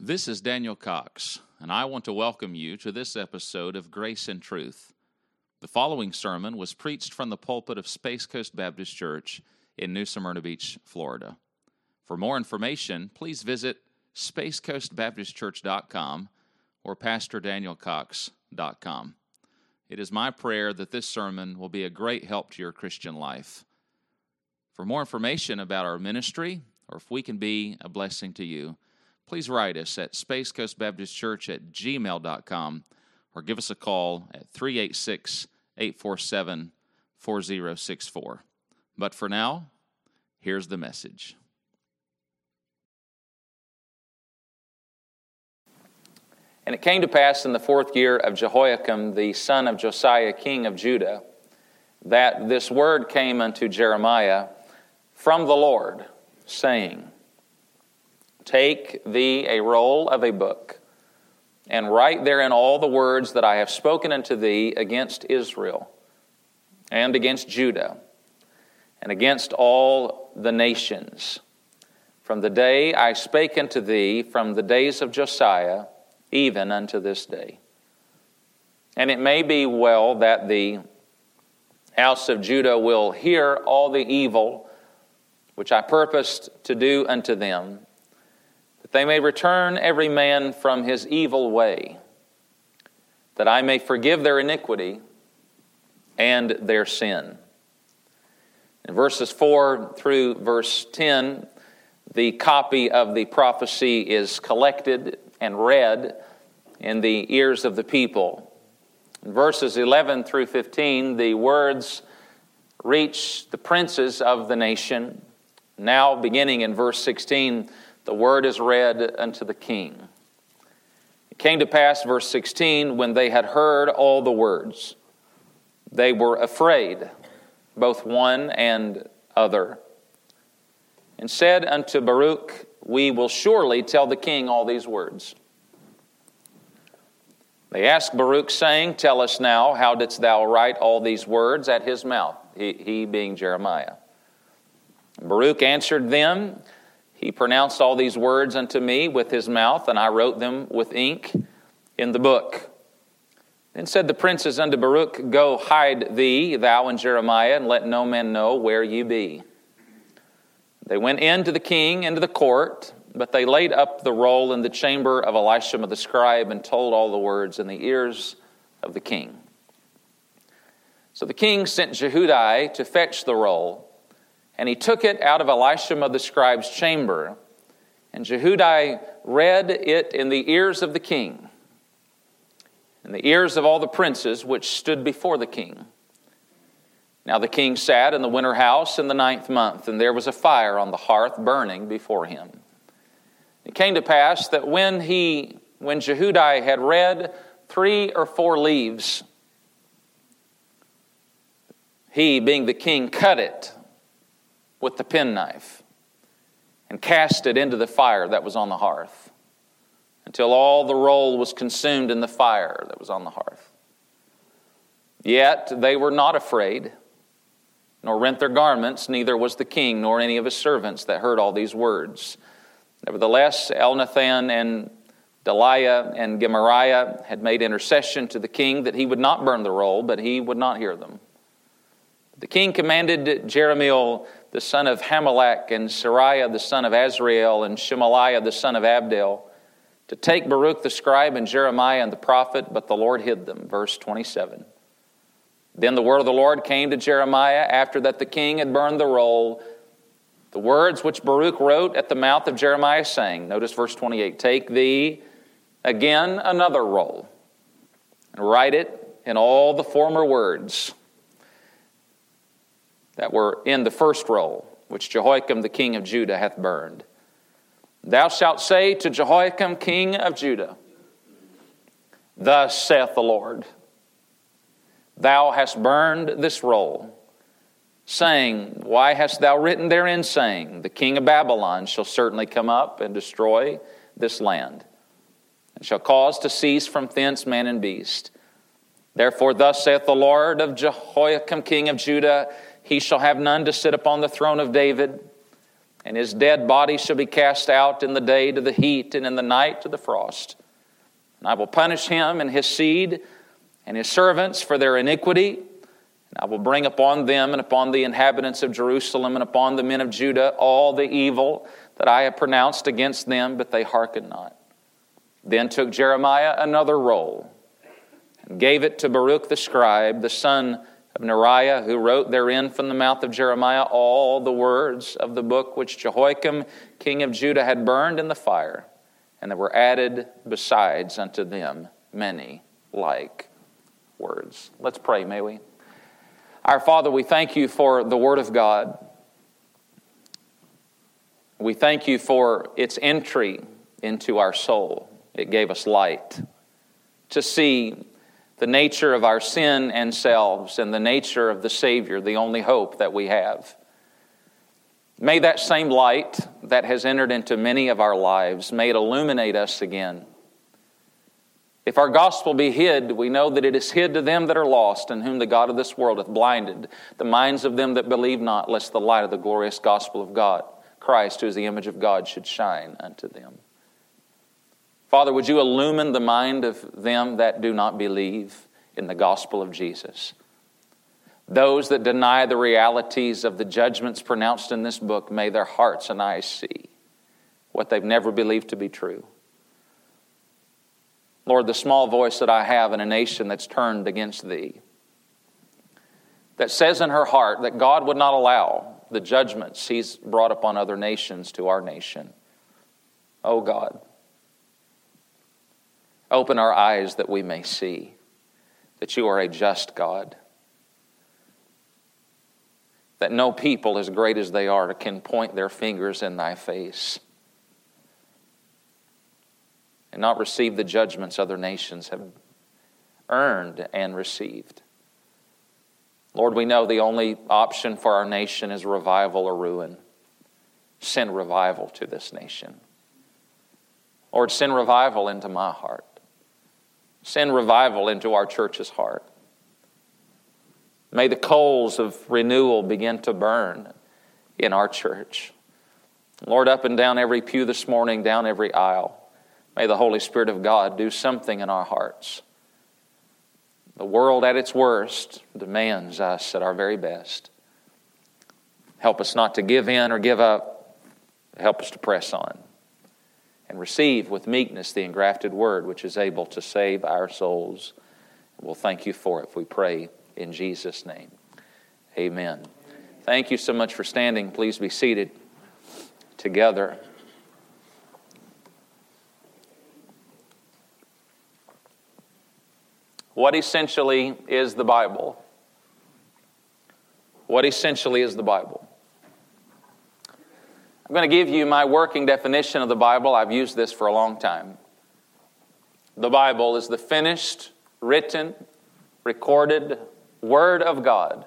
This is Daniel Cox, and I want to welcome you to this episode of Grace and Truth. The following sermon was preached from the pulpit of Space Coast Baptist Church in New Smyrna Beach, Florida. For more information, please visit spacecoastbaptistchurch.com or pastordanielcox.com. It is my prayer that this sermon will be a great help to your Christian life. For more information about our ministry, or if we can be a blessing to you, please write us at spacecoastbaptistchurch@gmail.com or give us a call at 386-847-4064. But for now, here's the message. And it came to pass in the 4th year of Jehoiakim, the son of Josiah, king of Judah, that this word came unto Jeremiah from the Lord, saying, Take thee a roll of a book, and write therein all the words that I have spoken unto thee against Israel, and against Judah, and against all the nations, from the day I spake unto thee, from the days of Josiah, even unto this day. And it may be well that the house of Judah will hear all the evil which I purposed to do unto them, that they may return every man from his evil way, that I may forgive their iniquity and their sin. In verses 4 through verse 10, the copy of the prophecy is collected and read in the ears of the people. In verses 11 through 15, the words reach the princes of the nation. Now, beginning in verse 16, the word is read unto the king. It came to pass, verse 16, when they had heard all the words, they were afraid, both one and other, and said unto Baruch, We will surely tell the king all these words. They asked Baruch, saying, Tell us now, how didst thou write all these words at his mouth? He being Jeremiah. Baruch answered them, He pronounced all these words unto me with his mouth, and I wrote them with ink in the book. Then said the princes unto Baruch, Go hide thee, thou and Jeremiah, and let no man know where ye be. They went in to the king into the court, but they laid up the roll in the chamber of Elishama the scribe and told all the words in the ears of the king. So the king sent Jehudi to fetch the roll, and he took it out of Elishama the scribe's chamber, and Jehudi read it in the ears of the king, in the ears of all the princes which stood before the king. Now the king sat in the winter house in the 9th month, and there was a fire on the hearth burning before him. It came to pass that when Jehudi had read 3 or 4 leaves, he, being the king, cut it with the penknife and cast it into the fire that was on the hearth, until all the roll was consumed in the fire that was on the hearth. Yet they were not afraid, nor rent their garments, neither was the king nor any of his servants that heard all these words. Nevertheless, Elnathan and Delaiah and Gemariah had made intercession to the king that he would not burn the roll, but he would not hear them. The king commanded Jeremiel the son of Hamelech and Sariah the son of Azrael and Shemaliah the son of Abdel to take Baruch the scribe and Jeremiah and the prophet, but the Lord hid them. Verse 27. Then the word of the Lord came to Jeremiah after that the king had burned the roll, the words which Baruch wrote at the mouth of Jeremiah, saying, notice verse 28, Take thee again another roll, and write it in all the former words that were in the first roll, which Jehoiakim the king of Judah hath burned. Thou shalt say to Jehoiakim king of Judah, Thus saith the Lord, Thou hast burned this roll, saying, Why hast thou written therein, saying, The king of Babylon shall certainly come up and destroy this land, and shall cause to cease from thence man and beast. Therefore thus saith the Lord of Jehoiakim king of Judah, He shall have none to sit upon the throne of David, and his dead body shall be cast out in the day to the heat, and in the night to the frost. And I will punish him and his seed and his servants for their iniquity. And I will bring upon them and upon the inhabitants of Jerusalem and upon the men of Judah all the evil that I have pronounced against them, but they hearkened not. Then took Jeremiah another roll and gave it to Baruch the scribe, the son of Neriah, who wrote therein from the mouth of Jeremiah all the words of the book which Jehoiakim, king of Judah, had burned in the fire. And there were added besides unto them many like words. Let's pray, may we? Our Father, we thank you for the Word of God. We thank you for its entry into our soul. It gave us light to see the nature of our sin and selves and the nature of the Savior, the only hope that we have. May that same light that has entered into many of our lives, may it illuminate us again. If our gospel be hid, we know that it is hid to them that are lost, in whom the God of this world hath blinded the minds of them that believe not, lest the light of the glorious gospel of God, Christ, who is the image of God, should shine unto them. Father, would you illumine the mind of them that do not believe in the gospel of Jesus? Those that deny the realities of the judgments pronounced in this book, may their hearts and eyes see what they've never believed to be true. Lord, the small voice that I have in a nation that's turned against Thee, that says in her heart that God would not allow the judgments He's brought upon other nations to our nation. Oh God, open our eyes that we may see that you are a just God, that no people as great as they are can point their fingers in thy face and not receive the judgments other nations have earned and received. Lord, we know the only option for our nation is revival or ruin. Send revival to this nation. Lord, send revival into my heart. Send revival into our church's heart. May the coals of renewal begin to burn in our church. Lord, up and down every pew this morning, down every aisle, may the Holy Spirit of God do something in our hearts. The world at its worst demands us at our very best. Help us not to give in or give up. Help us to press on and receive with meekness the engrafted word which is able to save our souls. We'll thank you for it if we pray in Jesus' name. Amen. Thank you so much for standing. Please be seated together. What essentially is the Bible? What essentially is the Bible? I'm going to give you my working definition of the Bible. I've used this for a long time. The Bible is the finished, written, recorded Word of God,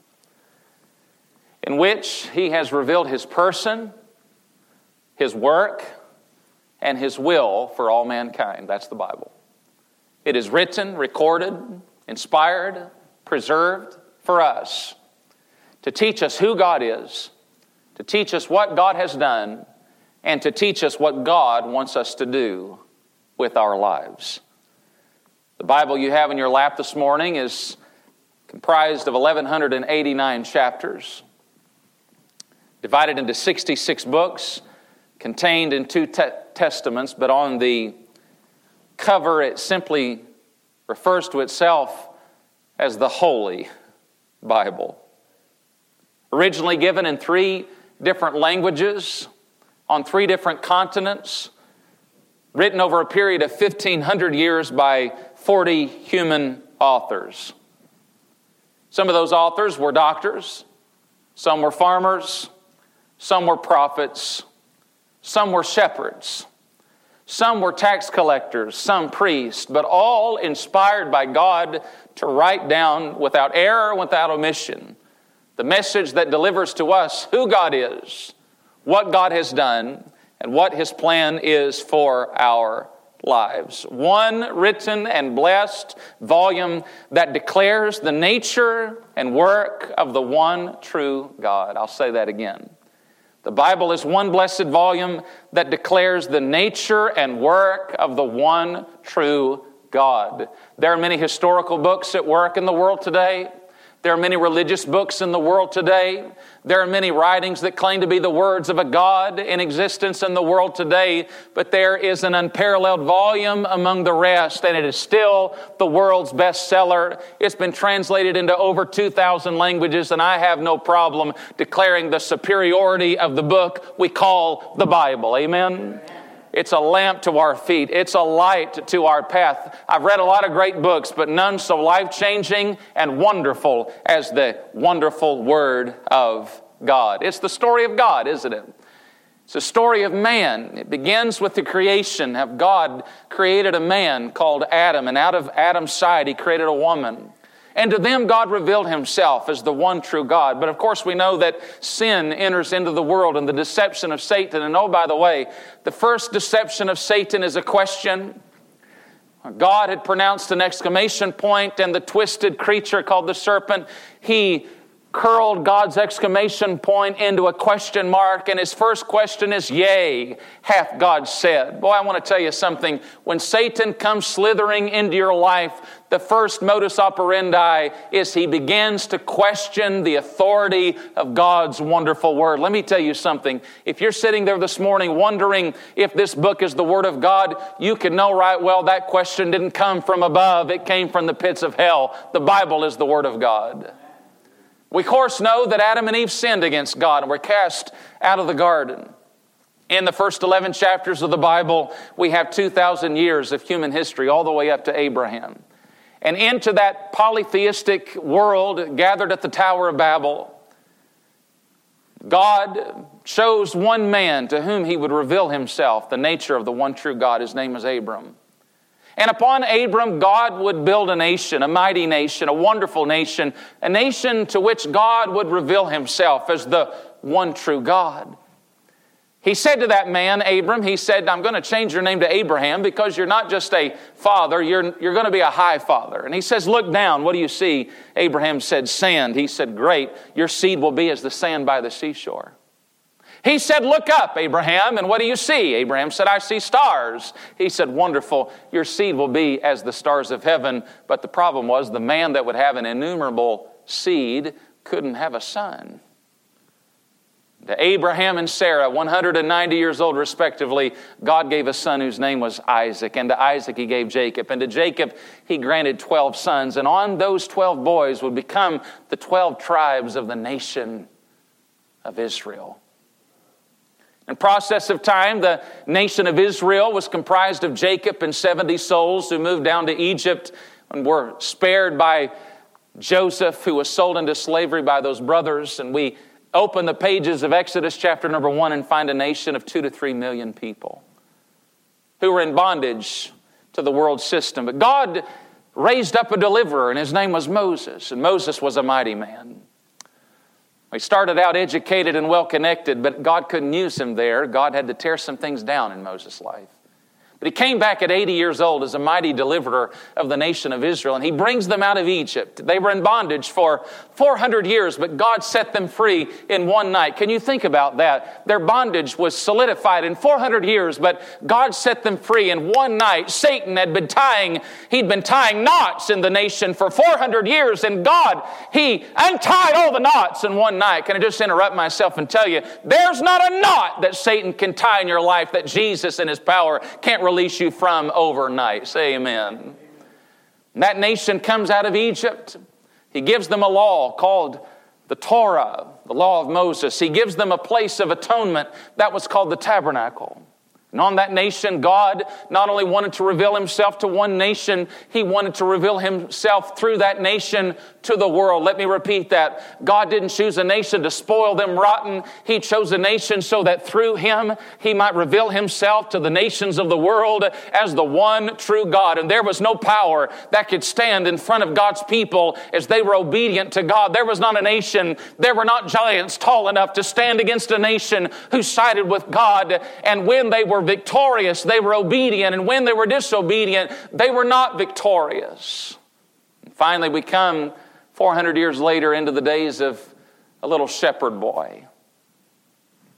in which He has revealed His person, His work, and His will for all mankind. That's the Bible. It is written, recorded, inspired, preserved for us to teach us who God is, to teach us what God has done, and to teach us what God wants us to do with our lives. The Bible you have in your lap this morning is comprised of 1,189 chapters, divided into 66 books, contained in two testaments, but on the cover it simply refers to itself as the Holy Bible. Originally given in 3 different languages, on 3 different continents, written over a period of 1,500 years by 40 human authors. Some of those authors were doctors, some were farmers, some were prophets, some were shepherds, some were tax collectors, some priests, but all inspired by God to write down without error, without omission, the message that delivers to us who God is, what God has done, and what His plan is for our lives. One written and blessed volume that declares the nature and work of the one true God. I'll say that again. The Bible is one blessed volume that declares the nature and work of the one true God. There are many historical books at work in the world today. There are many religious books in the world today. There are many writings that claim to be the words of a God in existence in the world today. But there is an unparalleled volume among the rest, and it is still the world's bestseller. It's been translated into over 2,000 languages, and I have no problem declaring the superiority of the book we call the Bible. Amen? It's a lamp to our feet. It's a light to our path. I've read a lot of great books, but none so life-changing and wonderful as the wonderful Word of God. It's the story of God, isn't it? It's a story of man. It begins with the creation of God created a man called Adam, and out of Adam's side, He created a woman. And to them, God revealed Himself as the one true God. But of course, we know that sin enters into the world and the deception of Satan. And oh, by the way, the first deception of Satan is a question. God had pronounced an exclamation point, and the twisted creature called the serpent, he curled God's exclamation point into a question mark, and his first question is, yea, hath God said. Boy, I want to tell you something. When Satan comes slithering into your life, the first modus operandi is he begins to question the authority of God's wonderful Word. Let me tell you something. If you're sitting there this morning wondering if this book is the Word of God, you can know right well that question didn't come from above. It came from the pits of hell. The Bible is the Word of God. We, of course, know that Adam and Eve sinned against God and were cast out of the garden. In the first 11 chapters of the Bible, we have 2,000 years of human history, all the way up to Abraham. And into that polytheistic world gathered at the Tower of Babel, God chose one man to whom He would reveal Himself, the nature of the one true God. His name was Abram. And upon Abram, God would build a nation, a mighty nation, a wonderful nation, a nation to which God would reveal Himself as the one true God. He said to that man, Abram, He said, I'm going to change your name to Abraham because you're not just a father, you're going to be a high father. And he says, look down, what do you see? Abraham said, sand. He said, great, your seed will be as the sand by the seashore. He said, look up, Abraham, and what do you see? Abraham said, I see stars. He said, wonderful, your seed will be as the stars of heaven. But the problem was the man that would have an innumerable seed couldn't have a son. To Abraham and Sarah, 190 years old respectively, God gave a son whose name was Isaac. And to Isaac He gave Jacob. And to Jacob He granted 12 sons. And on those 12 boys would become the 12 tribes of the nation of Israel. In process of time, the nation of Israel was comprised of Jacob and 70 souls who moved down to Egypt and were spared by Joseph, who was sold into slavery by those brothers. And we open the pages of Exodus chapter number 1 and find a nation of 2 to 3 million people who were in bondage to the world system. But God raised up a deliverer, and his name was Moses. And Moses was a mighty man. He started out educated and well-connected, but God couldn't use him there. God had to tear some things down in Moses' life. But he came back at 80 years old as a mighty deliverer of the nation of Israel, and he brings them out of Egypt. They were in bondage for 400 years, but God set them free in one night. Can you think about that? Their bondage was solidified in 400 years, but God set them free in one night. Satan had been tying knots in the nation for 400 years, and God, He untied all the knots in one night. Can I just interrupt myself and tell you, there's not a knot that Satan can tie in your life that Jesus in His power can't release you from overnight. Say amen. And that nation comes out of Egypt. He gives them a law called the Torah, the law of Moses. He gives them a place of atonement that was called the tabernacle. And on that nation, God not only wanted to reveal Himself to one nation, He wanted to reveal Himself through that nation to the world. Let me repeat that. God didn't choose a nation to spoil them rotten. He chose a nation so that through Him, He might reveal Himself to the nations of the world as the one true God. And there was no power that could stand in front of God's people as they were obedient to God. There was not a nation, there were not giants tall enough to stand against a nation who sided with God. And when they were victorious, they were obedient. And when they were disobedient, they were not victorious. And finally, we come 400 years later into the days of a little shepherd boy.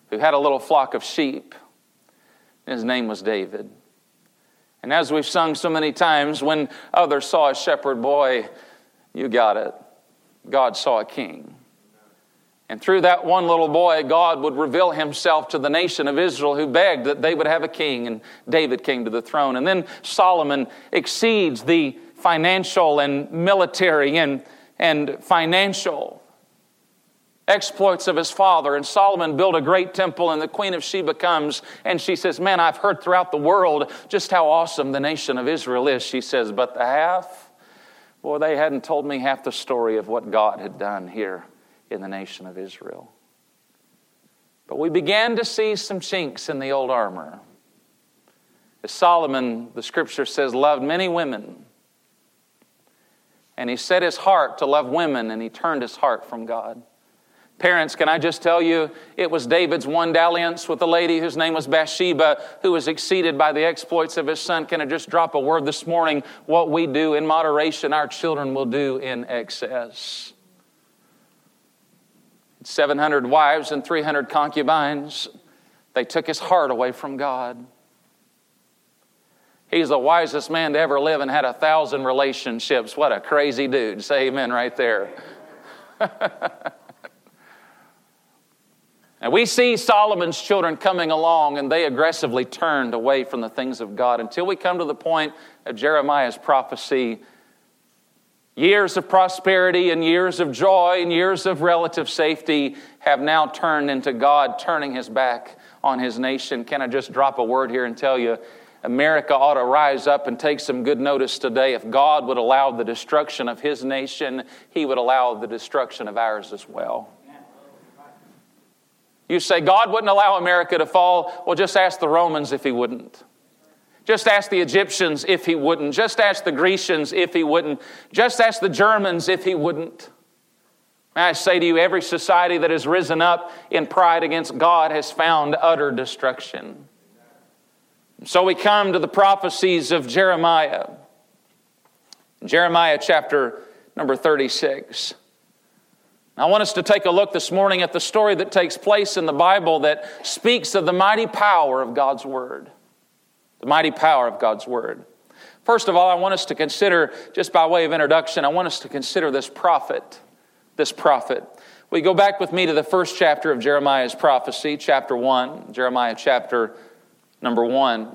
who had a little flock of sheep. His name was David. And as we've sung so many times, when others saw a shepherd boy, you got it. God saw a king. And through that one little boy, God would reveal himself to the nation of Israel, who begged that they would have a king, and David came to the throne. And then Solomon exceeds the financial and military and financial exploits of his father. And Solomon built a great temple, and the Queen of Sheba comes, and she says, man, I've heard throughout the world just how awesome the nation of Israel is. She says, but the half, boy, they hadn't told me half the story of what God had done here in the nation of Israel. But we began to see some chinks in the old armor. As Solomon, the scripture says, loved many women. And he set his heart to love women, and he turned his heart from God. Parents, can I just tell you, it was David's one dalliance with a lady whose name was Bathsheba, who was exceeded by the exploits of his son. Can I just drop a word this morning? What we do in moderation, our children will do in excess. 700 wives and 300 concubines. They took his heart away from God. He's the wisest man to ever live and had 1,000 relationships. What a crazy dude. Say amen right there. And we see Solomon's children coming along, and they aggressively turned away from the things of God until we come to the point of Jeremiah's prophecy. Years of prosperity and years of joy and years of relative safety have now turned into God turning his back on his nation. Can I just drop a word here and tell you, America ought to rise up and take some good notice today. If God would allow the destruction of his nation, he would allow the destruction of ours as well. You say, God wouldn't allow America to fall. Well, just ask the Romans if he wouldn't. Just ask the Egyptians if he wouldn't. Just ask the Grecians if he wouldn't. Just ask the Germans if he wouldn't. And I say to you, every society that has risen up in pride against God has found utter destruction. So we come to the prophecies of Jeremiah. Jeremiah chapter number 36. I want us to take a look this morning at the story that takes place in the Bible that speaks of the mighty power of God's Word. The mighty power of God's Word. First of all, I want us to consider, just by way of introduction, I want us to consider this prophet. This prophet. We go back with me to the first chapter of Jeremiah's prophecy, chapter 1, Jeremiah chapter number 1.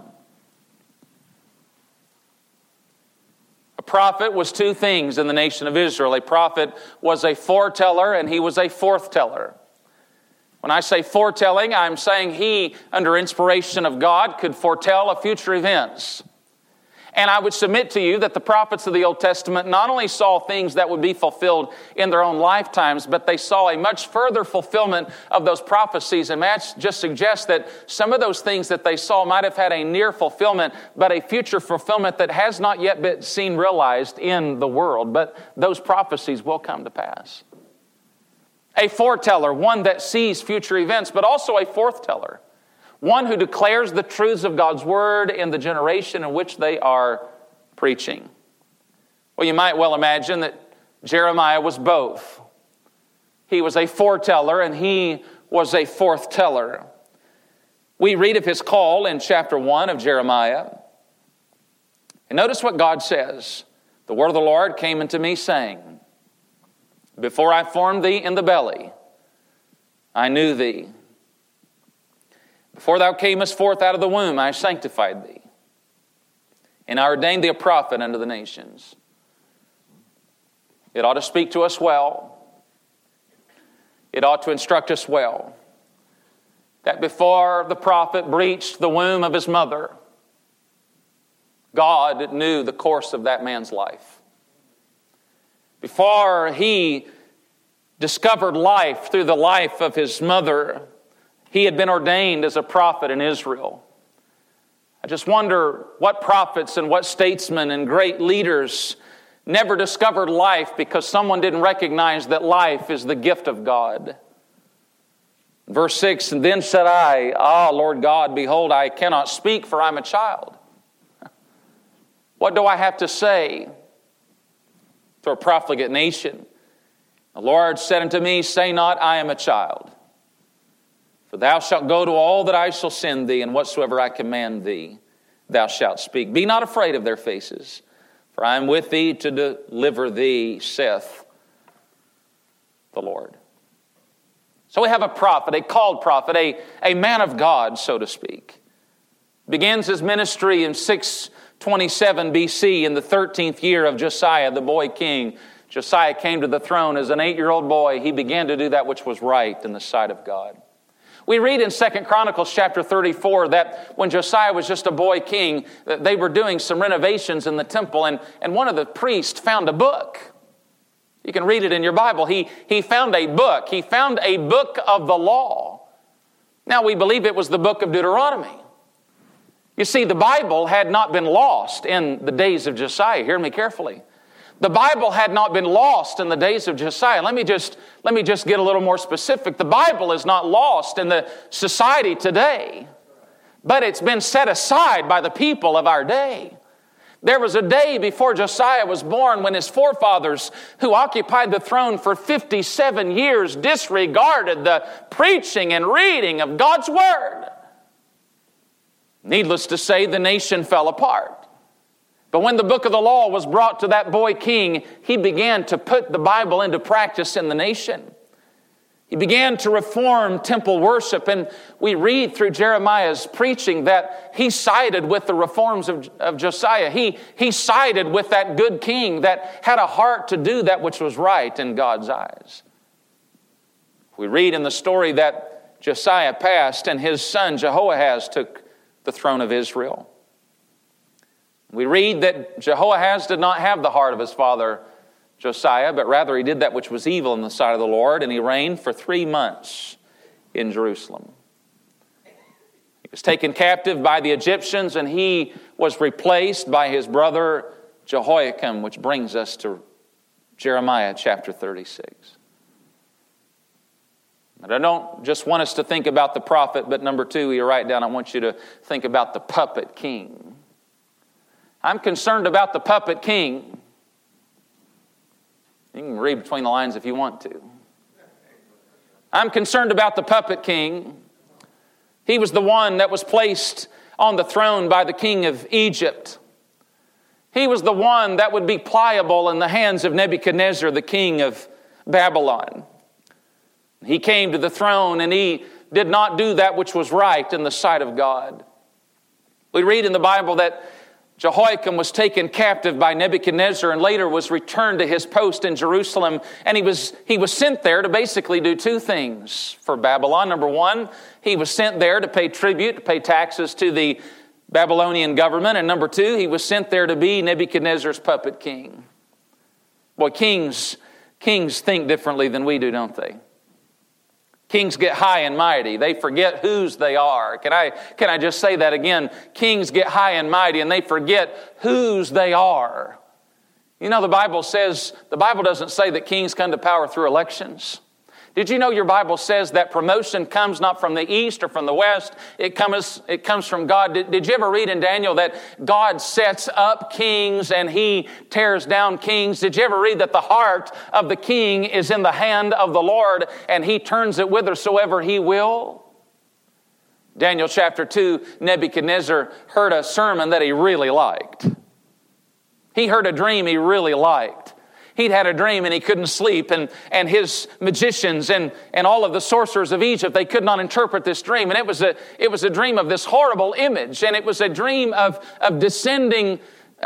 A prophet was two things in the nation of Israel. A prophet was a foreteller, and he was a forthteller. When I say foretelling, I'm saying he, under inspiration of God, could foretell of future events. And I would submit to you that the prophets of the Old Testament not only saw things that would be fulfilled in their own lifetimes, but they saw a much further fulfillment of those prophecies. And that just suggests that some of those things that they saw might have had a near fulfillment, but a future fulfillment that has not yet been seen realized in the world. But those prophecies will come to pass. A foreteller, one that sees future events, but also a forthteller. One who declares the truths of God's Word in the generation in which they are preaching. Well, you might well imagine that Jeremiah was both. He was a foreteller and he was a forthteller. We read of his call in chapter 1 of Jeremiah. And notice what God says. The word of the Lord came unto me, saying, before I formed thee in the belly, I knew thee. Before thou camest forth out of the womb, I sanctified thee. And I ordained thee a prophet unto the nations. It ought to speak to us well. It ought to instruct us well. That before the prophet breached the womb of his mother, God knew the course of that man's life. Before he discovered life through the life of his mother, he had been ordained as a prophet in Israel. I just wonder what prophets and what statesmen and great leaders never discovered life because someone didn't recognize that life is the gift of God. Verse 6, and then said I, Lord God, behold, I cannot speak, for I'm a child. What do I have to say to a profligate nation? The Lord said unto me, say not, I am a child. For thou shalt go to all that I shall send thee, and whatsoever I command thee, thou shalt speak. Be not afraid of their faces, for I am with thee to deliver thee, saith the Lord. So we have a prophet, a called prophet, a man of God, so to speak. Begins his ministry in 627 BC in the 13th year of Josiah, the boy king. Josiah came to the throne as an 8-year-old boy. He began to do that which was right in the sight of God. We read in 2 Chronicles chapter 34 that when Josiah was just a boy king, they were doing some renovations in the temple, and one of the priests found a book. You can read it in your Bible. He found a book. He found a book of the law. Now, we believe it was the book of Deuteronomy. You see, the Bible had not been lost in the days of Josiah. Hear me carefully. The Bible had not been lost in the days of Josiah. Let me just get a little more specific. The Bible is not lost in the society today, but it's been set aside by the people of our day. There was a day before Josiah was born when his forefathers, who occupied the throne for 57 years, disregarded the preaching and reading of God's Word. Needless to say, the nation fell apart. But when the book of the law was brought to that boy king, he began to put the Bible into practice in the nation. He began to reform temple worship, and we read through Jeremiah's preaching that he sided with the reforms of Josiah. He sided with that good king that had a heart to do that which was right in God's eyes. We read in the story that Josiah passed and his son Jehoahaz took the throne of Israel. We read that Jehoahaz did not have the heart of his father Josiah, but rather he did that which was evil in the sight of the Lord, and he reigned for 3 months in Jerusalem. He was taken captive by the Egyptians, and he was replaced by his brother Jehoiakim, which brings us to Jeremiah chapter 36. And I don't just want us to think about the prophet, but number 2, you write down, I want you to think about the puppet king. I'm concerned about the puppet king. You can read between the lines if you want to. I'm concerned about the puppet king. He was the one that was placed on the throne by the king of Egypt. He was the one that would be pliable in the hands of Nebuchadnezzar, the king of Babylon. He came to the throne and he did not do that which was right in the sight of God. We read in the Bible that Jehoiakim was taken captive by Nebuchadnezzar and later was returned to his post in Jerusalem. And he was sent there to basically do 2 things for Babylon. Number 1, he was sent there to pay tribute, to pay taxes to the Babylonian government. And number 2, he was sent there to be Nebuchadnezzar's puppet king. Boy, kings think differently than we do, don't they? Kings get high and mighty. They forget whose they are. Can I just say that again? Kings get high and mighty and they forget whose they are. You know, the Bible doesn't say that kings come to power through elections. Did you know your Bible says that promotion comes not from the east or from the west? It comes from God. Did you ever read in Daniel that God sets up kings and he tears down kings? Did you ever read that the heart of the king is in the hand of the Lord and he turns it whithersoever he will? Daniel chapter 2, Nebuchadnezzar heard a sermon that he really liked. He heard a dream he really liked. He'd had a dream and he couldn't sleep, and his magicians and all of the sorcerers of Egypt, they could not interpret this dream. And it was a dream of this horrible image, and it was a dream of descending,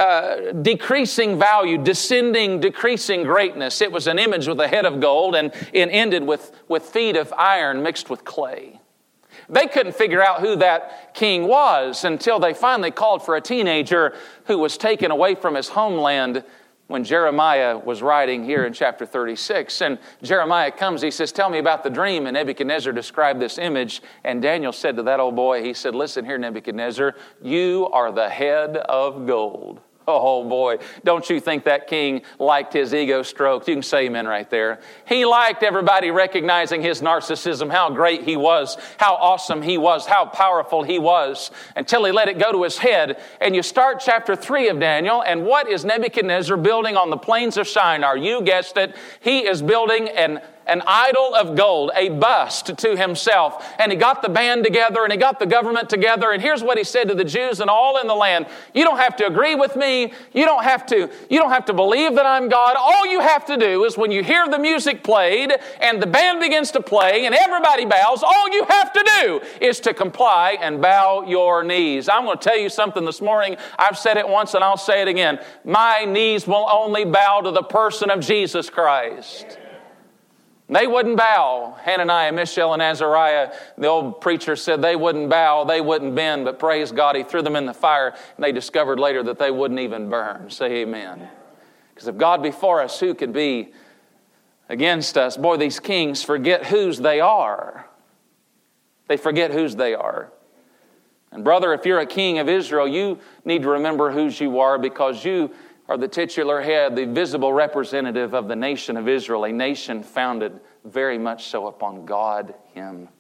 decreasing value, descending, decreasing greatness. It was an image with a head of gold, and it ended with feet of iron mixed with clay. They couldn't figure out who that king was until they finally called for a teenager who was taken away from his homeland when Jeremiah was writing here in chapter 36. And Jeremiah comes, he says, tell me about the dream. And Nebuchadnezzar described this image. And Daniel said to that old boy, he said, listen here, Nebuchadnezzar, you are the head of gold. Oh boy, don't you think that king liked his ego stroked? You can say amen right there. He liked everybody recognizing his narcissism, how great he was, how awesome he was, how powerful he was, until he let it go to his head. And you start chapter 3 of Daniel, and what is Nebuchadnezzar building on the plains of Shinar? You guessed it, he is building an idol of gold, a bust to himself. And he got the band together and he got the government together. And here's what he said to the Jews and all in the land. You don't have to agree with me. You don't have to believe that I'm God. All you have to do is when you hear the music played and the band begins to play and everybody bows, all you have to do is to comply and bow your knees. I'm going to tell you something this morning. I've said it once and I'll say it again. My knees will only bow to the person of Jesus Christ. They wouldn't bow. Hananiah, Mishael, and Azariah, the old preacher said they wouldn't bow, they wouldn't bend, but praise God, he threw them in the fire, and they discovered later that they wouldn't even burn. Say amen. Because if God be for us, who could be against us? Boy, these kings forget whose they are. They forget whose they are. And brother, if you're a king of Israel, you need to remember whose you are, because you are the titular head, the visible representative of the nation of Israel, a nation founded very much so upon God Himself.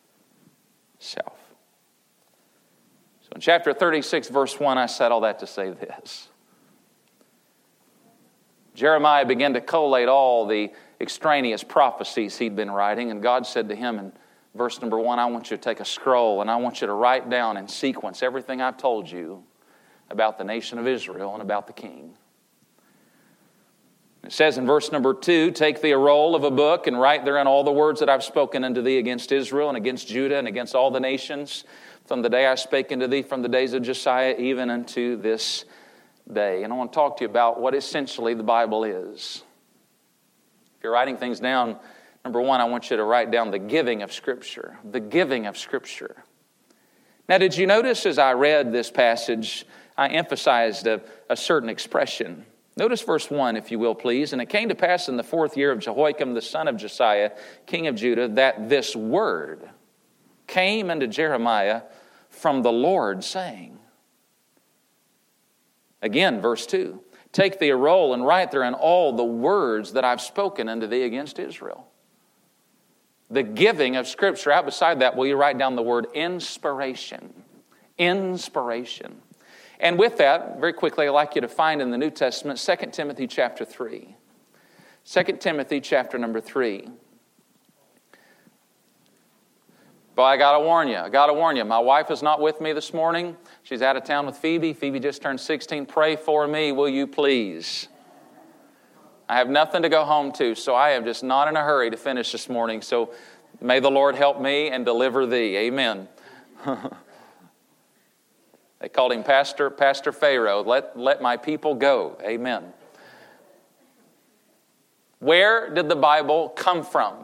So in chapter 36, verse 1, I said all that to say this. Jeremiah began to collate all the extraneous prophecies he'd been writing, and God said to him in verse number 1, I want you to take a scroll and I want you to write down in sequence everything I've told you about the nation of Israel and about the king. It says in verse number 2, take thee a roll of a book and write therein all the words that I've spoken unto thee against Israel and against Judah and against all the nations from the day I spake unto thee from the days of Josiah even unto this day. And I want to talk to you about what essentially the Bible is. If you're writing things down, number 1, I want you to write down the giving of Scripture. The giving of Scripture. Now, did you notice as I read this passage, I emphasized a certain expression. Notice verse 1, if you will, please. And it came to pass in the 4th year of Jehoiakim, the son of Josiah, king of Judah, that this word came unto Jeremiah from the Lord, saying. Again, verse 2, take thee a roll and write therein all the words that I've spoken unto thee against Israel. The giving of Scripture. Out beside that, will you write down the word inspiration? Inspiration. And with that, very quickly, I'd like you to find in the New Testament 2 Timothy chapter 3. 2 Timothy chapter number 3. But I got to warn you. My wife is not with me this morning. She's out of town with Phoebe. Phoebe just turned 16. Pray for me, will you please? I have nothing to go home to, so I am just not in a hurry to finish this morning. So may the Lord help me and deliver thee. Amen. They called him Pastor Pharaoh. Let my people go. Amen. Where did the Bible come from?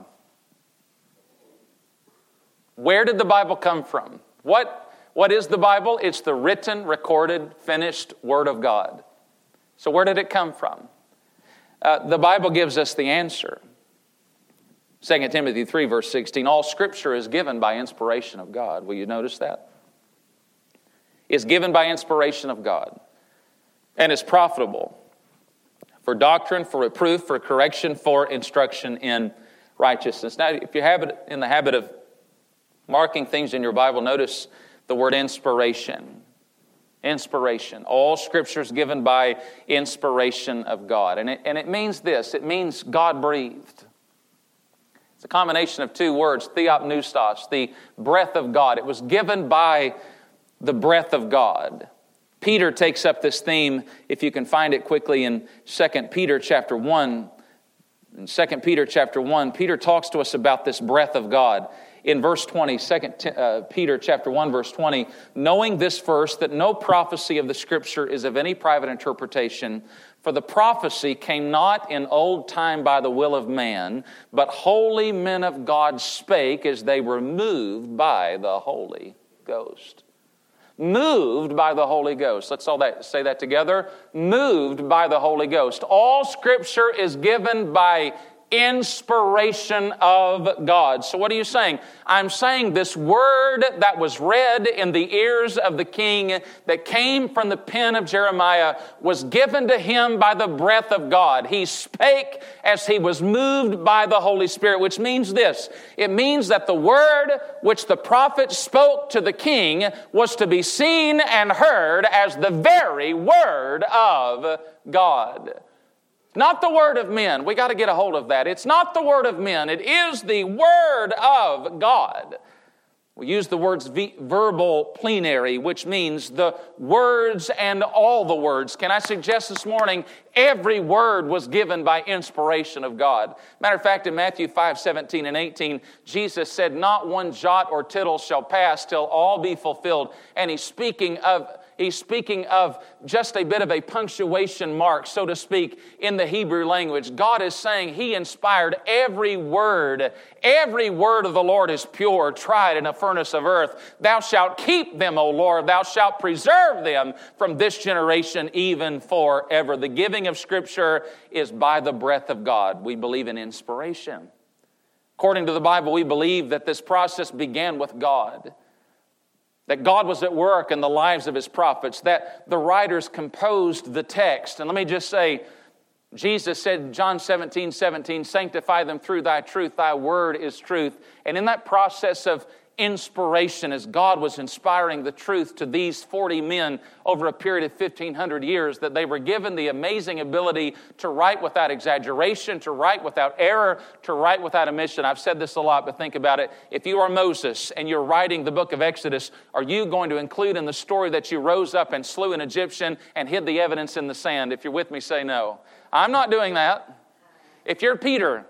Where did the Bible come from? What is the Bible? It's the written, recorded, finished Word of God. So where did it come from? The Bible gives us the answer. 2 Timothy 3, verse 16, all Scripture is given by inspiration of God. Will you notice that? Is given by inspiration of God and is profitable for doctrine, for reproof, for correction, for instruction in righteousness. Now, if you're in the habit of marking things in your Bible, notice the word inspiration. Inspiration. All Scripture is given by inspiration of God. And it means this. It means God-breathed. It's a combination of two words, theopneustos, the breath of God. It was given by the breath of God. Peter takes up this theme, if you can find it quickly, in 2 Peter chapter 1. In 2 Peter chapter 1, Peter talks to us about this breath of God. In verse 20, 2 Peter chapter 1, verse 20, knowing this first, that no prophecy of the Scripture is of any private interpretation, for the prophecy came not in old time by the will of man, but holy men of God spake as they were moved by the Holy Ghost. Moved by the Holy Ghost. Let's all say that together. Moved by the Holy Ghost. All Scripture is given by inspiration of God. So what are you saying? I'm saying this word that was read in the ears of the king that came from the pen of Jeremiah was given to him by the breath of God. He spake as he was moved by the Holy Spirit, which means this. It means that the word which the prophet spoke to the king was to be seen and heard as the very word of God. Not the word of men. We got to get a hold of that. It's not the word of men. It is the word of God. We use the words verbal plenary, which means the words and all the words. Can I suggest this morning, every word was given by inspiration of God. Matter of fact, in Matthew 5:17 and 18, Jesus said, "Not one jot or tittle shall pass till all be fulfilled." And he's speaking of just a bit of a punctuation mark, so to speak, in the Hebrew language. God is saying He inspired every word. Every word of the Lord is pure, tried in a furnace of earth. Thou shalt keep them, O Lord. Thou shalt preserve them from this generation even forever. The giving of Scripture is by the breath of God. We believe in inspiration. According to the Bible, we believe that this process began with God. That God was at work in the lives of His prophets, that the writers composed the text. And let me just say, Jesus said in John 17:17, "Sanctify them through Thy truth, Thy word is truth." And in that process of inspiration, as God was inspiring the truth to these 40 men over a period of 1,500 years, that they were given the amazing ability to write without exaggeration, to write without error, to write without omission. I've said this a lot, but think about it. If you are Moses and you're writing the book of Exodus, are you going to include in the story that you rose up and slew an Egyptian and hid the evidence in the sand? If you're with me, say no. I'm not doing that. If you're Peter,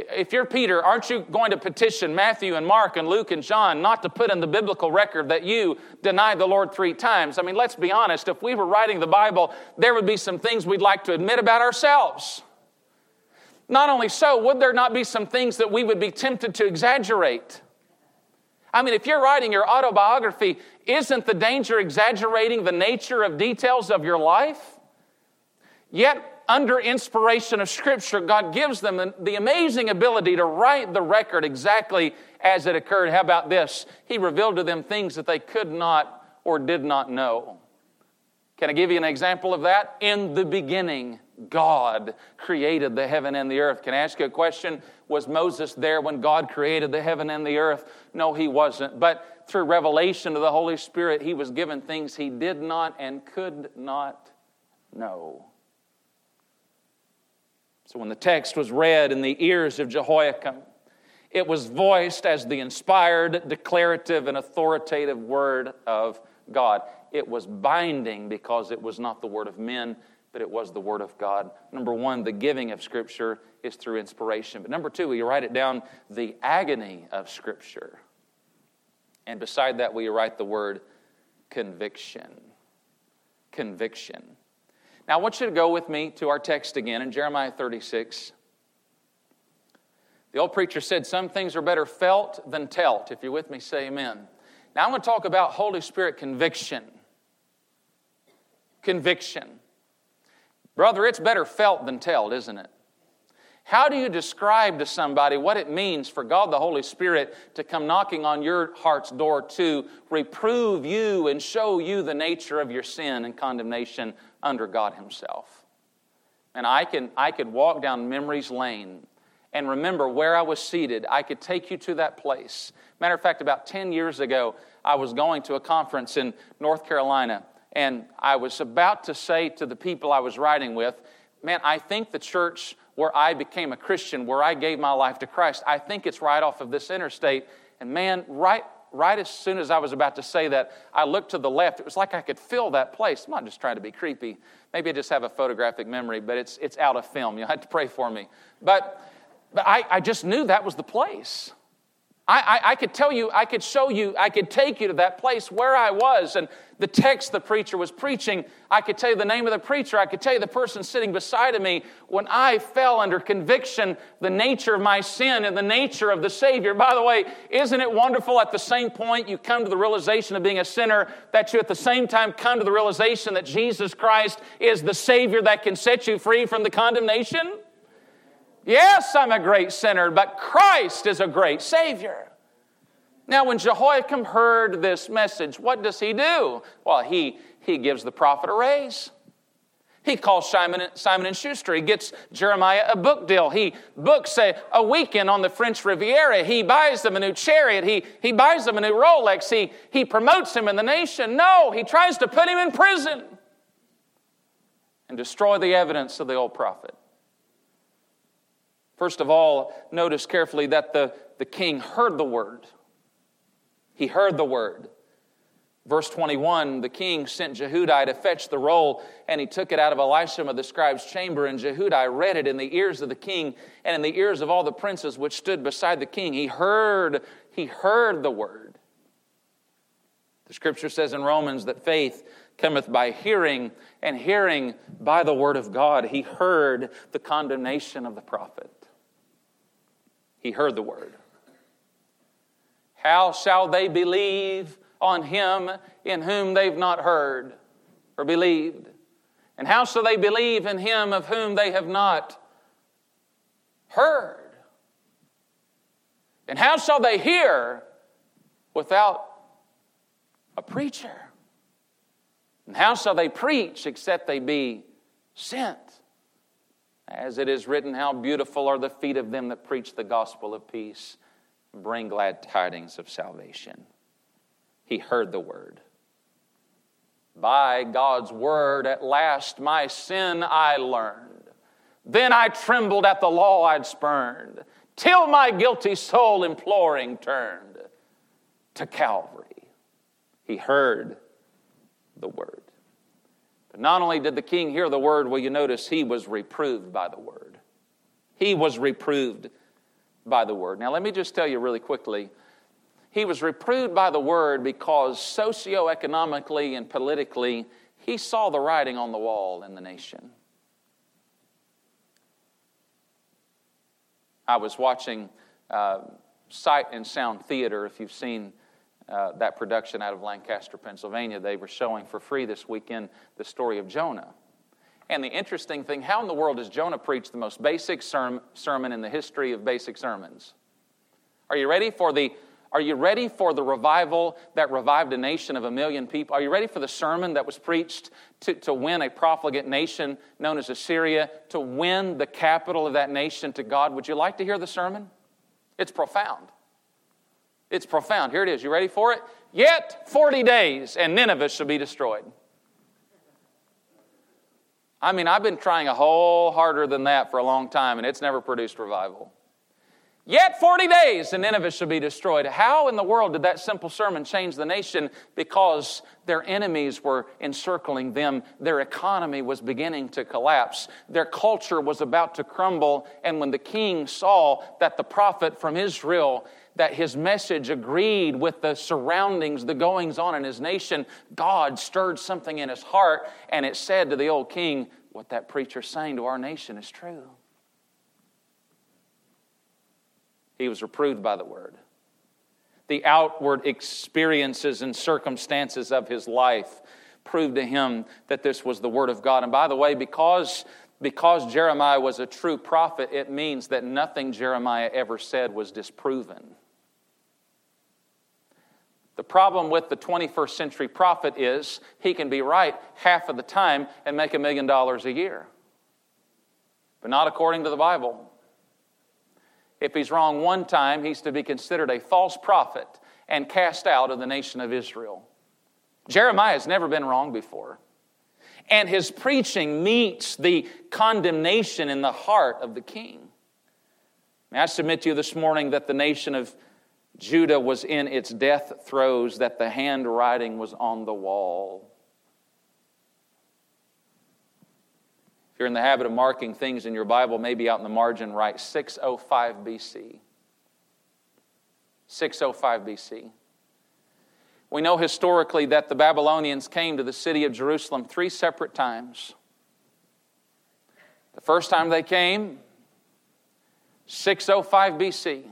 aren't you going to petition Matthew and Mark and Luke and John not to put in the biblical record that you denied the Lord 3 times? I mean, let's be honest. If we were writing the Bible, there would be some things we'd like to admit about ourselves. Not only so, would there not be some things that we would be tempted to exaggerate? I mean, if you're writing your autobiography, isn't the danger exaggerating the nature of details of your life? Yet, under inspiration of Scripture, God gives them the amazing ability to write the record exactly as it occurred. How about this? He revealed to them things that they could not or did not know. Can I give you an example of that? In the beginning, God created the heaven and the earth. Can I ask you a question? Was Moses there when God created the heaven and the earth? No, he wasn't. But through revelation of the Holy Spirit, he was given things he did not and could not know. So when the text was read in the ears of Jehoiakim, it was voiced as the inspired, declarative, and authoritative word of God. It was binding because it was not the word of men, but it was the word of God. Number one, the giving of Scripture is through inspiration. But number two, we write it down, the agony of Scripture. And beside that, we write the word conviction. Conviction. Now, I want you to go with me to our text again in Jeremiah 36. The old preacher said, some things are better felt than telt. If you're with me, say amen. Now, I'm going to talk about Holy Spirit conviction. Conviction. Brother, it's better felt than telt, isn't it? How do you describe to somebody what it means for God the Holy Spirit to come knocking on your heart's door to reprove you and show you the nature of your sin and condemnation under God Himself? And I could walk down memory's lane and remember where I was seated. I could take you to that place. Matter of fact, about 10 years ago, I was going to a conference in North Carolina, and I was about to say to the people I was riding with, man, I think the church where I became a Christian, where I gave my life to Christ, I think it's right off of this interstate. And man, right as soon as I was about to say that, I looked to the left. It was like I could feel that place. I'm not just trying to be creepy. Maybe I just have a photographic memory, but it's out of film. You'll have to pray for me. But I just knew that was the place. I could tell you, I could show you, I could take you to that place where I was, and the text the preacher was preaching, I could tell you the name of the preacher, I could tell you the person sitting beside of me. When I fell under conviction, the nature of my sin and the nature of the Savior. By the way, isn't it wonderful at the same point you come to the realization of being a sinner, that you at the same time come to the realization that Jesus Christ is the Savior that can set you free from the condemnation? Yes, I'm a great sinner, but Christ is a great Savior. Now, when Jehoiakim heard this message, what does he do? Well, he gives the prophet a raise. He calls Simon and Schuster. He gets Jeremiah a book deal. He books a weekend on the French Riviera. He buys them a new chariot. He buys them a new Rolex. He promotes him in the nation. No, he tries to put him in prison and destroy the evidence of the old prophet. First of all, notice carefully that the king heard the word. He heard the word. Verse 21, the king sent Jehudi to fetch the roll, and he took it out of Elishama the scribe's chamber, and Jehudi read it in the ears of the king and in the ears of all the princes which stood beside the king. He heard the word. The scripture says in Romans that faith cometh by hearing, and hearing by the word of God. He heard the condemnation of the prophet. He heard the word. How shall they believe on him in whom they've not heard or believed? And how shall they believe in him of whom they have not heard? And how shall they hear without a preacher? And how shall they preach except they be sent? As it is written, how beautiful are the feet of them that preach the gospel of peace and bring glad tidings of salvation. He heard the word. By God's word at last my sin I learned. Then I trembled at the law I'd spurned, till my guilty soul imploring turned to Calvary. He heard the word. But not only did the king hear the word, will you notice he was reproved by the word. He was reproved by the word. Now let me just tell you really quickly, he was reproved by the word because socioeconomically and politically, he saw the writing on the wall in the nation. I was watching Sight and Sound Theater, if you've seen that production out of Lancaster, Pennsylvania. They were showing for free this weekend the story of Jonah. And the interesting thing, how in the world does Jonah preach the most basic sermon in the history of basic sermons? Are you ready for the revival that revived a nation of 1 million people? Are you ready for the sermon that was preached to win a profligate nation known as Assyria, to win the capital of that nation to God? Would you like to hear the sermon? It's profound. It's profound. Here it is. You ready for it? Yet 40 days and Nineveh shall be destroyed. I mean, I've been trying a whole harder than that for a long time, and it's never produced revival. Yet 40 days and Nineveh shall be destroyed. How in the world did that simple sermon change the nation? Because their enemies were encircling them. Their economy was beginning to collapse. Their culture was about to crumble. And when the king saw that the prophet from Israel, that his message agreed with the surroundings, the goings on in his nation, God stirred something in his heart, and it said to the old king, what that preacher's saying to our nation is true. He was reproved by the word. The outward experiences and circumstances of his life proved to him that this was the word of God. And by the way, because Jeremiah was a true prophet, it means that nothing Jeremiah ever said was disproven. The problem with the 21st century prophet is he can be right half of the time and make $1 million a year. But not according to the Bible. If he's wrong one time, he's to be considered a false prophet and cast out of the nation of Israel. Jeremiah has never been wrong before. And his preaching meets the condemnation in the heart of the king. May I submit to you this morning that the nation of Judah was in its death throes, that the handwriting was on the wall. If you're in the habit of marking things in your Bible, maybe out in the margin, write 605 BC. 605 BC. We know historically that the Babylonians came to the city of Jerusalem 3 separate times. The first time they came, 605 BC.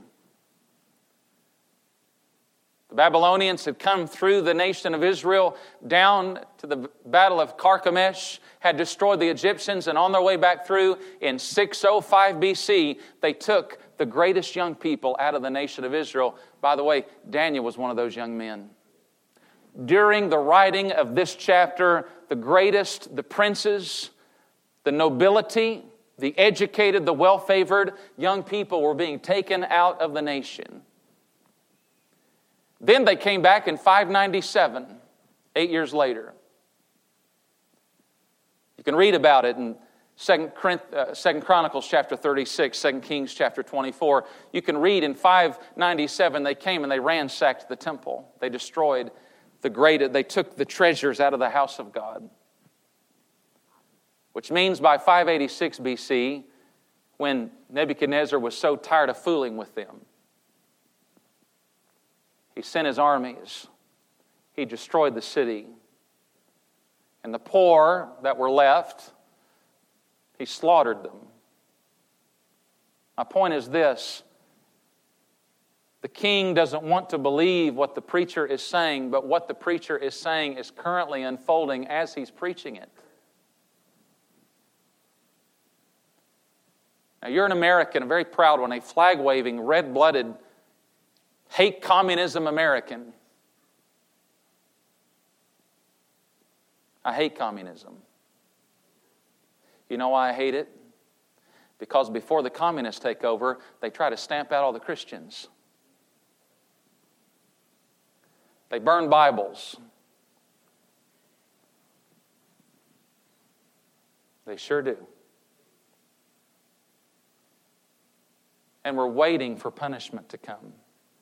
The Babylonians had come through the nation of Israel down to the Battle of Carchemish, had destroyed the Egyptians, and on their way back through in 605 BC, they took the greatest young people out of the nation of Israel. By the way, Daniel was one of those young men. During the writing of this chapter, the greatest, the princes, the nobility, the educated, the well-favored young people were being taken out of the nation. Then they came back in 597, 8 years later. You can read about it in Second Chronicles chapter 36, 2 Kings chapter 24. You can read in 597, they came and they ransacked the temple. They destroyed they took the treasures out of the house of God. Which means by 586 BC, when Nebuchadnezzar was so tired of fooling with them, he sent his armies. He destroyed the city. And the poor that were left, he slaughtered them. My point is this. The king doesn't want to believe what the preacher is saying, but what the preacher is saying is currently unfolding as he's preaching it. Now, you're an American, a very proud one, a flag-waving, red-blooded, hate communism American. I hate communism. You know why I hate it? Because before the communists take over, they try to stamp out all the Christians. They burn Bibles. They sure do. And we're waiting for punishment to come.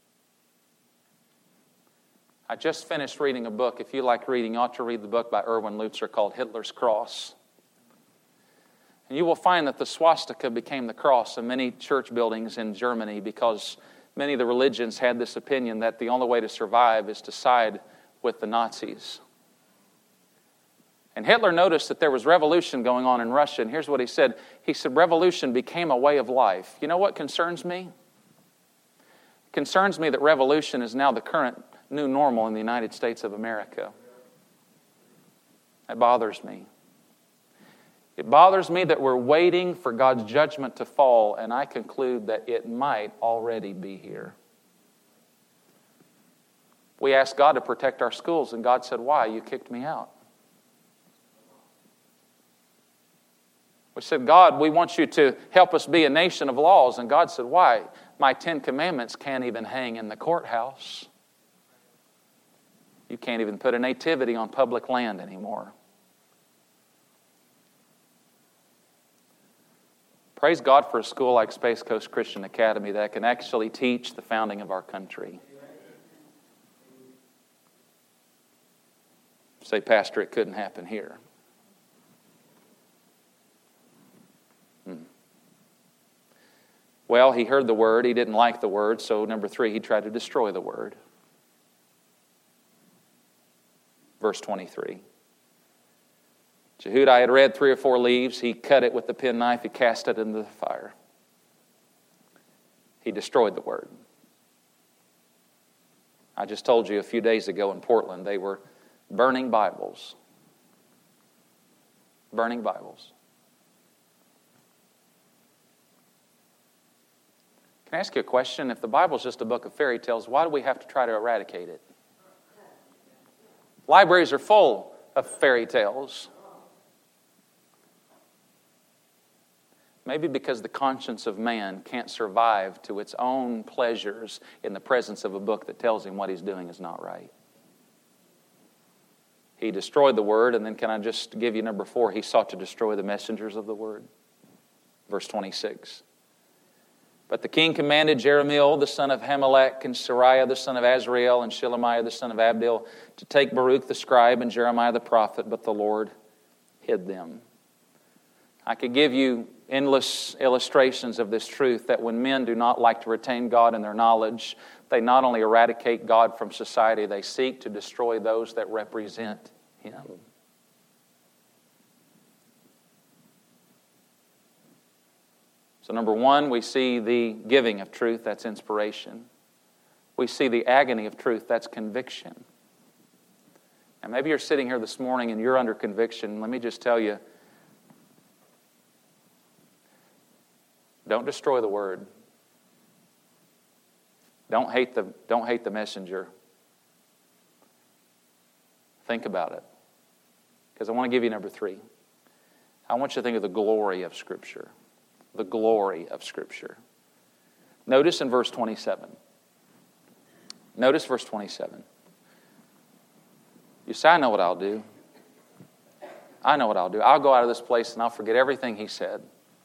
I just finished reading a book. If you like reading, you ought to read the book by Erwin Lutzer called Hitler's Cross. And you will find that the swastika became the cross in many church buildings in Germany because many of the religions had this opinion that the only way to survive is to side with the Nazis. And Hitler noticed that there was revolution going on in Russia, and here's what he said. He said, revolution became a way of life. You know what concerns me? It concerns me that revolution is now the current new normal in the United States of America. That bothers me. It bothers me that we're waiting for God's judgment to fall, and I conclude that it might already be here. We asked God to protect our schools, and God said, why? You kicked me out. We said, God, we want you to help us be a nation of laws. And God said, why? My 10 Commandments can't even hang in the courthouse. You can't even put a nativity on public land anymore. Praise God for a school like Space Coast Christian Academy that can actually teach the founding of our country. Say, Pastor, it couldn't happen here. Well, he heard the word. He didn't like the word. So, number 3, he tried to destroy the word. Verse 23. Jehudi had read 3 or 4 leaves. He cut it with the penknife. He cast it into the fire. He destroyed the word. I just told you a few days ago in Portland, they were burning Bibles. Burning Bibles. Can I ask you a question? If the Bible is just a book of fairy tales, why do we have to try to eradicate it? Libraries are full of fairy tales. Maybe because the conscience of man can't survive to its own pleasures in the presence of a book that tells him what he's doing is not right. He destroyed the word, and then can I just give you number 4? He sought to destroy the messengers of the word. Verse 26. But the king commanded Jerahmeel, the son of Hamelech, and Seraiah, the son of Azrael, and Shelemiah, the son of Abdil, to take Baruch the scribe and Jeremiah the prophet, but the Lord hid them. I could give you endless illustrations of this truth that when men do not like to retain God in their knowledge, they not only eradicate God from society, they seek to destroy those that represent Him. So number 1, we see the giving of truth, that's inspiration. We see the agony of truth, that's conviction. And maybe you're sitting here this morning and you're under conviction. Let me just tell you, don't destroy the word. Don't hate the messenger. Think about it. Because I want to give you number 3. I want you to think of the glory of Scripture. The glory of Scripture. Notice in verse 27. Notice verse 27. You say, I know what I'll do. I know what I'll do. I'll go out of this place and I'll forget everything he said.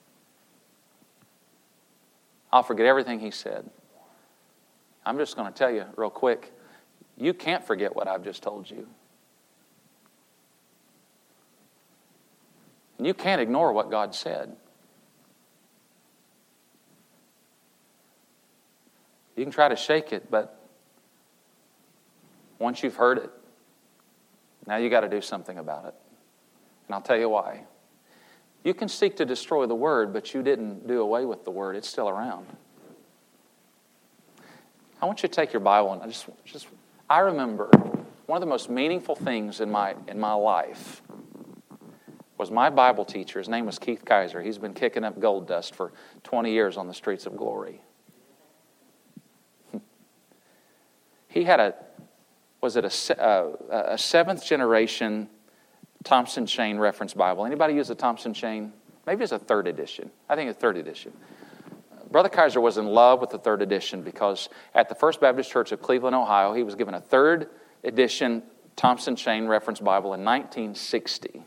I'll forget everything he said. I'm just going to tell you real quick, you can't forget what I've just told you. And you can't ignore what God said. You can try to shake it, but once you've heard it, now you got to do something about it. And I'll tell you why. You can seek to destroy the Word, but you didn't do away with the Word. It's still around. I want you to take your Bible and I remember one of the most meaningful things in my life was my Bible teacher. His name was Keith Kaiser. He's been kicking up gold dust for 20 years on the streets of glory. He had a 7th generation Thompson Chain Reference Bible. Anybody use a Thompson Chain? Maybe it's a 3rd edition. I think it's 3rd edition. Brother Kaiser was in love with the 3rd edition because at the First Baptist Church of Cleveland, Ohio, he was given a 3rd edition Thompson Chain Reference Bible in 1960.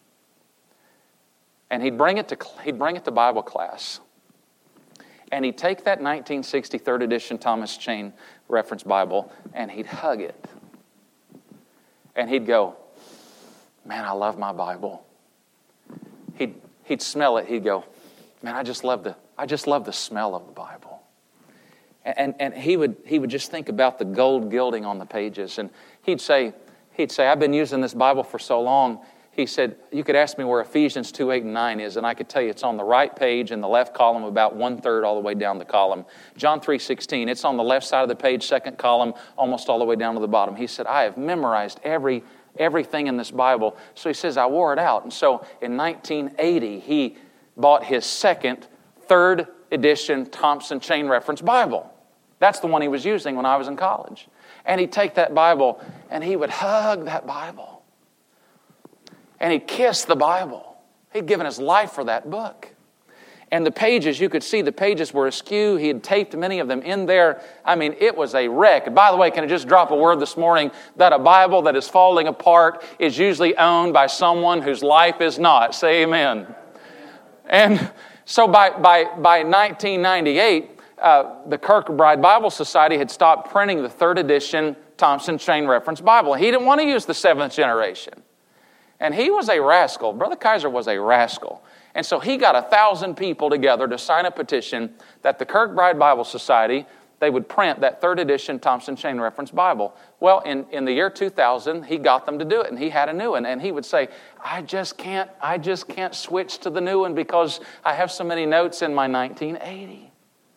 And he'd bring it to Bible class. And he'd take that 1960 3rd edition Thomas Chain Reference Bible and he'd hug it. And he'd go, man, I love my Bible. He'd smell it. He'd go, man, I just love the smell of the Bible. And he would just think about the gold gilding on the pages. And he'd say, I've been using this Bible for so long. He said, you could ask me where Ephesians 2, 8, and 9 is, and I could tell you it's on the right page in the left column, about 1/3 all the way down the column. John 3:16, it's on the left side of the page, 2nd column, almost all the way down to the bottom. He said, I have memorized everything in this Bible. So he says, I wore it out. And so in 1980, he bought his 2nd, 3rd edition Thompson Chain Reference Bible. That's the one he was using when I was in college. And he'd take that Bible and he would hug that Bible. And he'd kiss the Bible. He'd given his life for that book. And the pages, you could see the pages were askew. He had taped many of them in there. I mean, it was a wreck. And by the way, can I just drop a word this morning that a Bible that is falling apart is usually owned by someone whose life is not. Say amen. And so by 1998, the Kirkbride Bible Society had stopped printing the 3rd edition Thompson Chain Reference Bible. He didn't want to use the 7th generation. And he was a rascal. Brother Kaiser was a rascal. And so he got 1,000 people together to sign a petition that the Kirkbride Bible Society, they would print that 3rd edition Thompson Chain Reference Bible. Well, in the year 2000, he got them to do it, and he had a new one. And he would say, I just can't switch to the new one because I have so many notes in my 1980.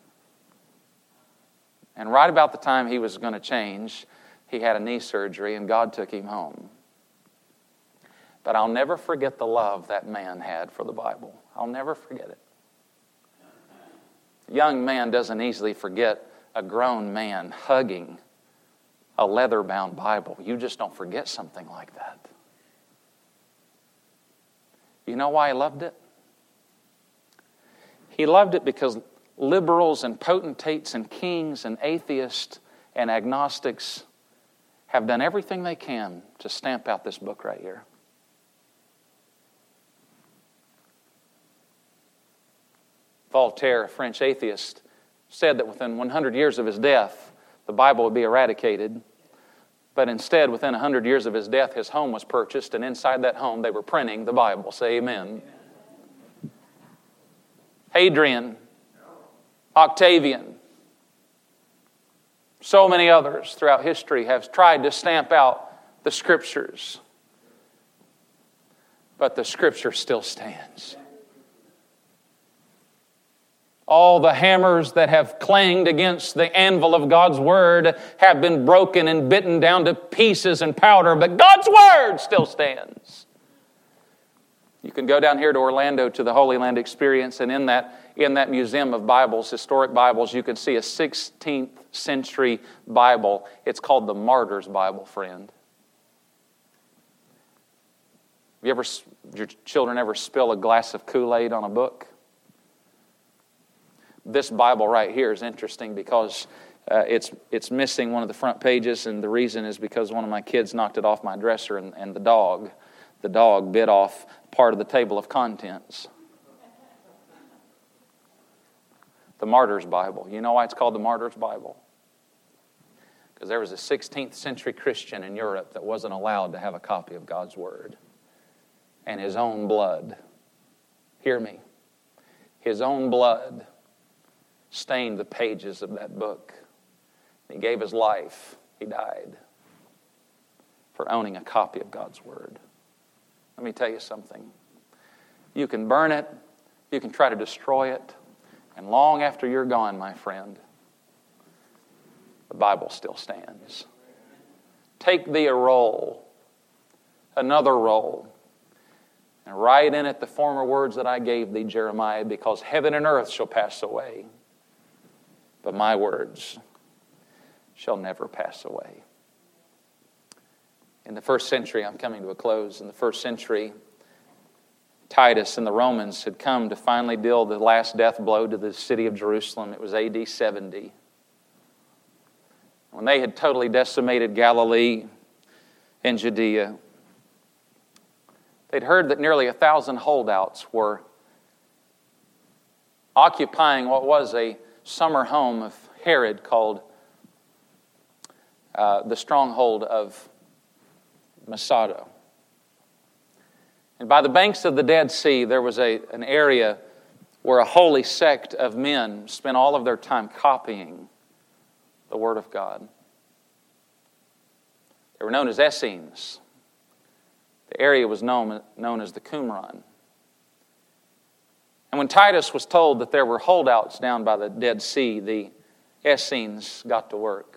And right about the time he was going to change, he had a knee surgery, and God took him home. But I'll never forget the love that man had for the Bible. I'll never forget it. A young man doesn't easily forget a grown man hugging a leather-bound Bible. You just don't forget something like that. You know why he loved it? He loved it because liberals and potentates and kings and atheists and agnostics have done everything they can to stamp out this book right here. Voltaire, a French atheist, said that within 100 years of his death, the Bible would be eradicated. But instead, within 100 years of his death, his home was purchased, and inside that home, they were printing the Bible. Say amen. Hadrian, Octavian, so many others throughout history have tried to stamp out the Scriptures. But the Scripture still stands. All the hammers that have clanged against the anvil of God's Word have been broken and bitten down to pieces and powder, but God's Word still stands. You can go down here to Orlando to the Holy Land Experience, and in that museum of Bibles, historic Bibles, you can see a 16th century Bible. It's called the Martyr's Bible, friend. Your children ever spill a glass of Kool-Aid on a book? This Bible right here is interesting because it's missing one of the front pages, and the reason is because one of my kids knocked it off my dresser, and the the dog bit off part of the table of contents. The Martyr's Bible. You know why it's called the Martyr's Bible? Because there was a 16th century Christian in Europe that wasn't allowed to have a copy of God's Word. And his own blood, hear me, his own blood stained the pages of that book. He gave his life. He died for owning a copy of God's Word. Let me tell you something. You can burn it. You can try to destroy it. And long after you're gone, my friend, the Bible still stands. Take thee a roll, another roll, and write in it the former words that I gave thee, Jeremiah, because heaven and earth shall pass away, but my words shall never pass away. In the first century, I'm coming to a close, in the first century, Titus and the Romans had come to finally deal the last death blow to the city of Jerusalem. It was AD 70. When they had totally decimated Galilee and Judea, they'd heard that nearly 1,000 holdouts were occupying what was a summer home of Herod called the stronghold of Masada. And by the banks of the Dead Sea, there was an area where a holy sect of men spent all of their time copying the Word of God. They were known as Essenes. The area was known as the Qumran. And when Titus was told that there were holdouts down by the Dead Sea, the Essenes got to work.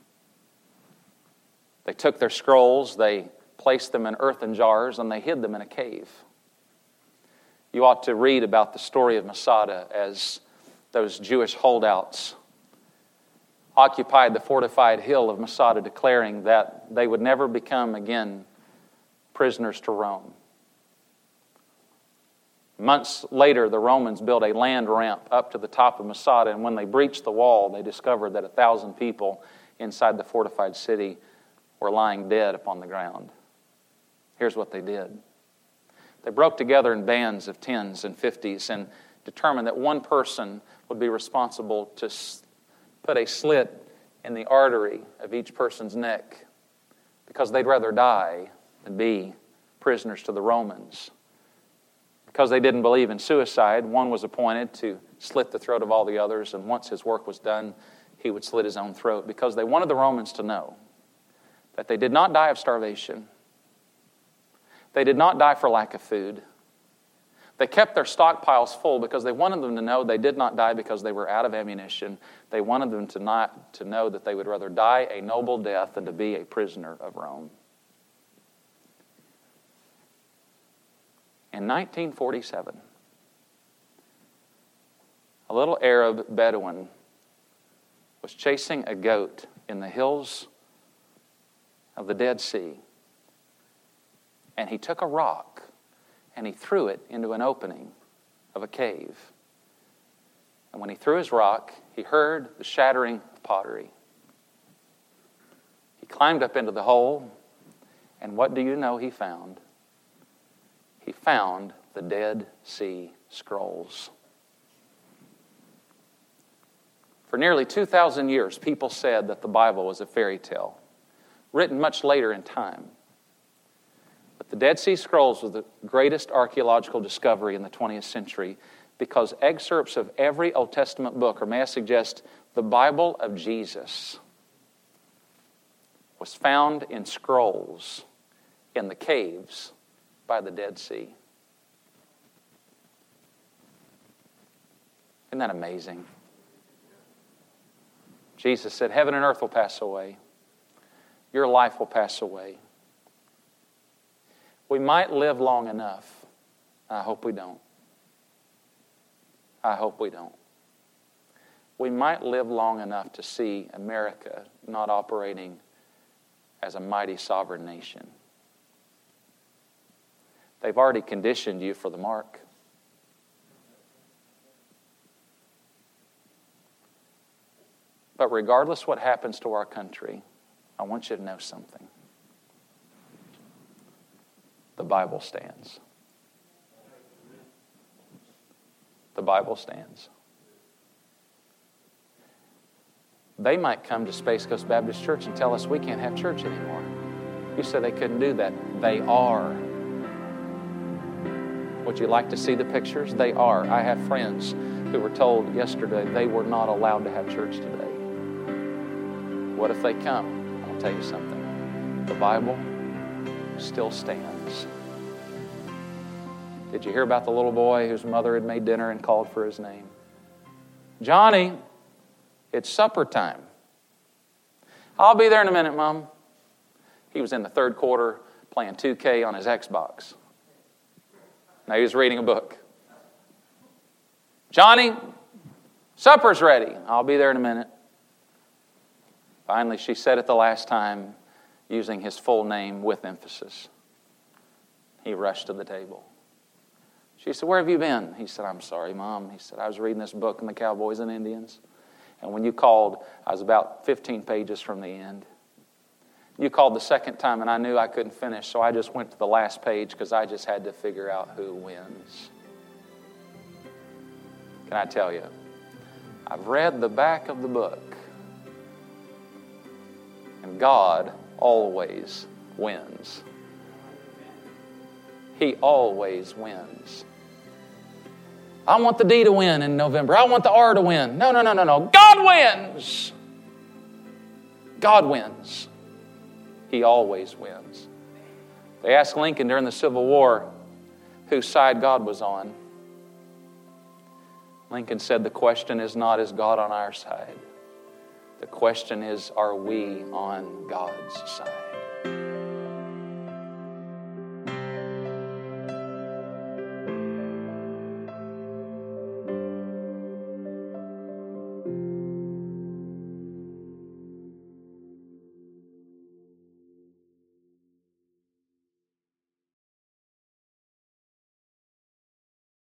They took their scrolls, they placed them in earthen jars, and they hid them in a cave. You ought to read about the story of Masada as those Jewish holdouts occupied the fortified hill of Masada, declaring that they would never become again prisoners to Rome. Months later, the Romans built a land ramp up to the top of Masada, and when they breached the wall, they discovered that 1,000 people inside the fortified city were lying dead upon the ground. Here's what they did. They broke together in bands of 10s and 50s and determined that one person would be responsible to put a slit in the artery of each person's neck because they'd rather die than be prisoners to the Romans. Because they didn't believe in suicide, one was appointed to slit the throat of all the others, and once his work was done, he would slit his own throat because they wanted the Romans to know that they did not die of starvation. They did not die for lack of food. They kept their stockpiles full because they wanted them to know they did not die because they were out of ammunition. They wanted them to know that they would rather die a noble death than to be a prisoner of Rome. In 1947, a little Arab Bedouin was chasing a goat in the hills of the Dead Sea. And he took a rock and he threw it into an opening of a cave. And when he threw his rock, he heard the shattering of pottery. He climbed up into the hole, and what do you know he found? He found the Dead Sea Scrolls. For nearly 2,000 years, people said that the Bible was a fairy tale, written much later in time. But the Dead Sea Scrolls was the greatest archaeological discovery in the 20th century because excerpts of every Old Testament book, or may I suggest, the Bible of Jesus, was found in scrolls in the caves by the Dead Sea. Isn't that amazing? Jesus said, heaven and earth will pass away. Your life will pass away. We might live long enough. I hope we don't. I hope we don't. We might live long enough to see America not operating as a mighty sovereign nation. They've already conditioned you for the mark. But regardless what happens to our country, I want you to know something. The Bible stands. The Bible stands. They might come to Space Coast Baptist Church and tell us we can't have church anymore. You said they couldn't do that. They are. Would you like to see the pictures? They are. I have friends who were told yesterday they were not allowed to have church today. What if they come? I'll tell you something. The Bible still stands. Did you hear about the little boy whose mother had made dinner and called for his name? Johnny, it's supper time. I'll be there in a minute, Mom. He was in the third quarter playing 2K on his Xbox. Now he was reading a book. Johnny, supper's ready. I'll be there in a minute. Finally, she said it the last time, using his full name with emphasis. He rushed to the table. She said, "Where have you been?" He said, "I'm sorry, Mom." He said, "I was reading this book on the Cowboys and Indians. And when you called, I was about 15 pages from the end. You called the second time, and I knew I couldn't finish, so I just went to the last page because I just had to figure out who wins." Can I tell you? I've read the back of the book, and God always wins. He always wins. I want the D to win in November. I want the R to win. No. God wins. God wins. He always wins. They asked Lincoln during the Civil War whose side God was on. Lincoln said, "The question is not, is God on our side? The question is, are we on God's side?"